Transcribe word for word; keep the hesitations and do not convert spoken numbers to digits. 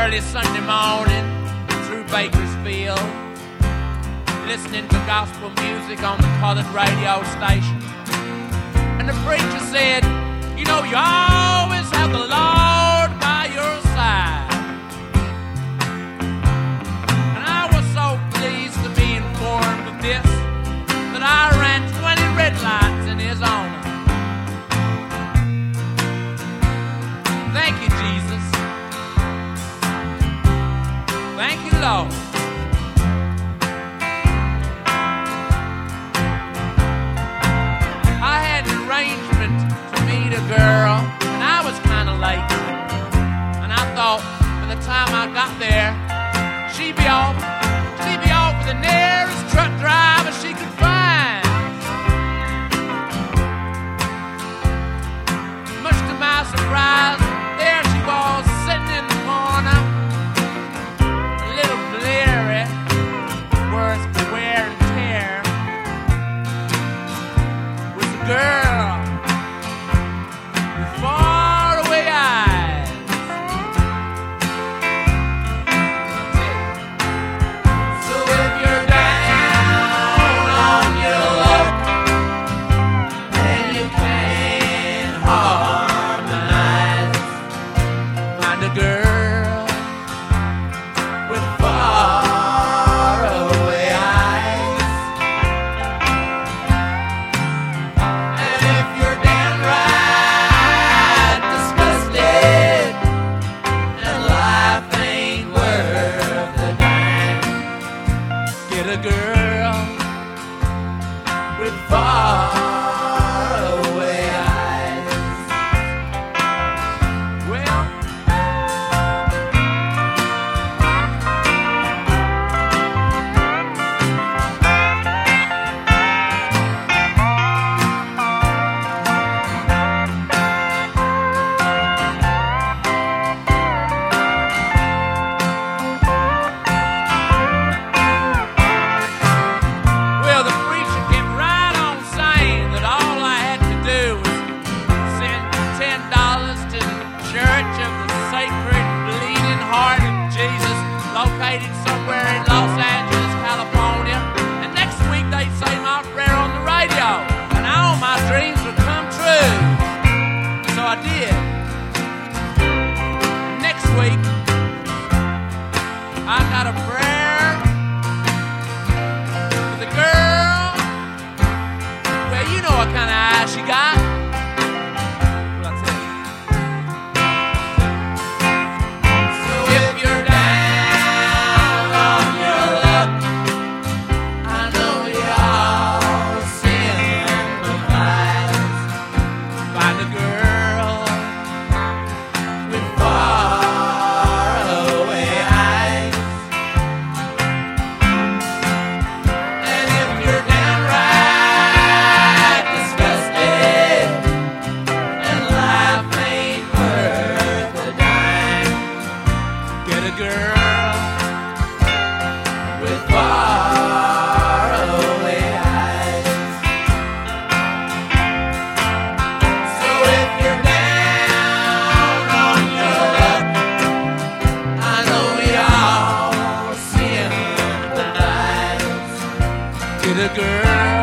early Sunday morning through Bakersfield, listening to gospel music on the colored radio station. And the preacher said, you know, you always have the Lord by your side. And I was so pleased to be informed of this that I ran twenty red lights in his honor. Thank you, Jesus. Thank you, Lord. I had an arrangement to meet a girl, and I was kind of late. And I thought by the time I got there, she'd be off, she'd be off with the nearest truck driver she could find. Much to my surprise, there she was sitting in the corner, a little bleary, worse for wear and tear, with a girl with faraway eyes. So if you're down on your luck and you can't harmonize, find a girl with faraway eyes. And if you're downright disgusted and life ain't worth a dime, get a girl with faraway eyes. Well, Well, the preacher kept right on saying that all I had to do was send ten dollars to the Church of the Sacred Bleeding Heart of Jesus, located somewhere in Los Angeles, California. And next week they'd say my prayer on the radio, and all my dreams would come true. So I did. Next week, I got a prayer with a girl. Well, you know what kind of eyes she got. Well, I'll tell you. So if you're down on your luck, I know y'all sympathize. Find a girl with faraway eyes. And if you're downright disgusted and life ain't worth a dime, get a girl with faraway eyes. So if you're down on your luck, I know y'all sympathize. Get a girl